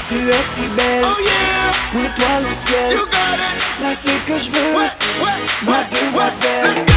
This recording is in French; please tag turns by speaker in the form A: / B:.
A: Tu es si belle,
B: Oh yeah,
A: une étoile au ciel,
B: you got it.
A: la seule que je veux,
B: What?
A: ma demoiselle.